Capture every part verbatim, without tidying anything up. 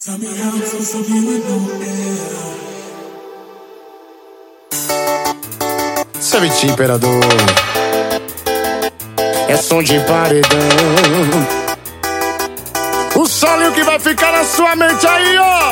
Tell me how I'm supposed to be with no air. Sabe, imperador, é som de paredão. O solo que vai ficar na sua mente aí, ó.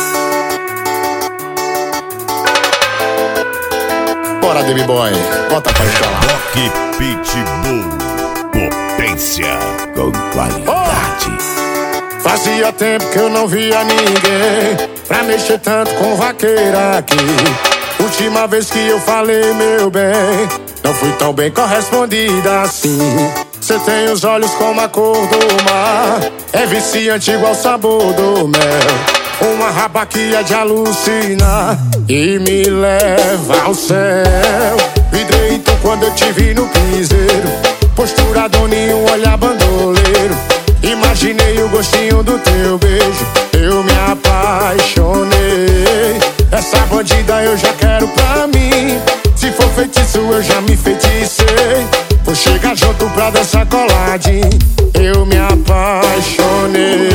Bora, Baby Boy, bota pra instalar. Rock Pitbull, potência com qualidade. Oh! Fazia tempo que eu não via ninguém pra mexer tanto com vaqueira aqui. Última vez que eu falei, meu bem, não fui tão bem correspondida assim. Cê tem os olhos como a cor do mar, é viciante igual o sabor do mel. Uma raba que é de alucinar e me leva ao céu. Vidrei tu quando eu te vi no piseiro, postura doninho, olhar bandoleiro. Imaginei o gostinho do teu beijo, eu me apaixonei. Essa bandida eu já quero pra mim, se for feitiço eu já me feticei. Vou chegar junto pra dançar coladinho, eu me apaixonei.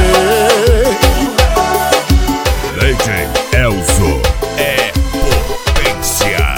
Leite Elzo é potência.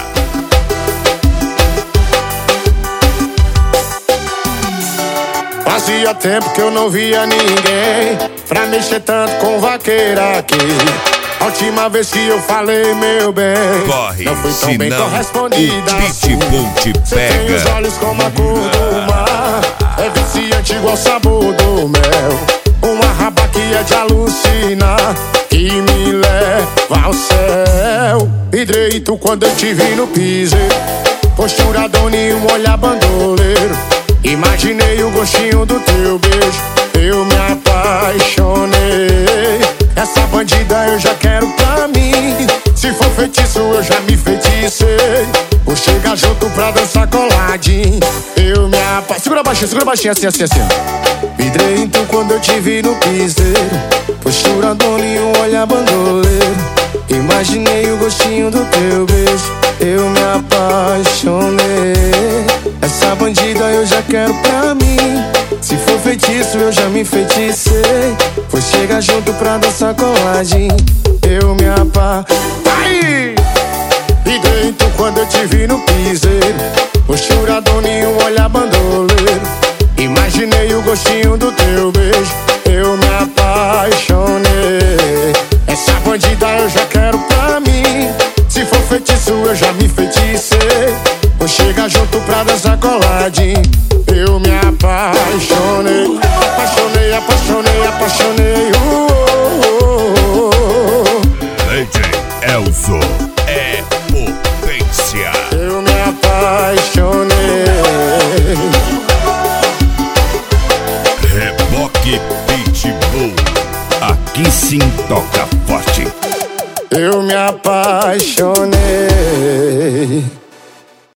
Fazia tempo que eu não via ninguém pra mexer tanto com vaqueira aqui. A última vez que eu falei, meu bem, corre, não fui tão bem correspondida o Pitbull te Cê pega. tem os olhos como a cor do mar, é viciante igual o sabor do mel. Uma raba que é de alucinar e me leva ao céu. Vidrei tu quando eu te vi no piseiro, postura doninho, olhar bandoleiro. Imaginei o gostinho do teu beijo, eu me apaixonei. Essa bandida eu já quero pra mim, se for feitiço eu já me feticei. Vou chegar junto pra dançar coladinho, eu me apaixonei. Segura baixinho, segura baixinho, assim, assim, assim. Vidrei então quando eu te vi no piseiro, postura doninho, olhar bandoleiro. Imaginei o gostinho do teu beijo, eu me apaixonei. Essa bandida eu já quero pra mim, se for feitiço eu já me feticei. Vou chegar junto pra dançar coladinho, eu me apaixonei. E dentro quando eu te vi no piseiro, postura doninho, olhar bandoleiro. Imaginei o gostinho do teu beijo, eu me apaixonei. Essa bandida eu já quero pra mim, se for feitiço eu já me feticei. Vou chegar junto pra dançar coladinho, eu me apaixonei. Apaixonei, apaixonei, apaixonei. uh, uh, uh, uh. Leite Elzo é potência. Eu me apaixonei. Reboque Pitbull, aqui sim toca forte. Eu me apaixonei.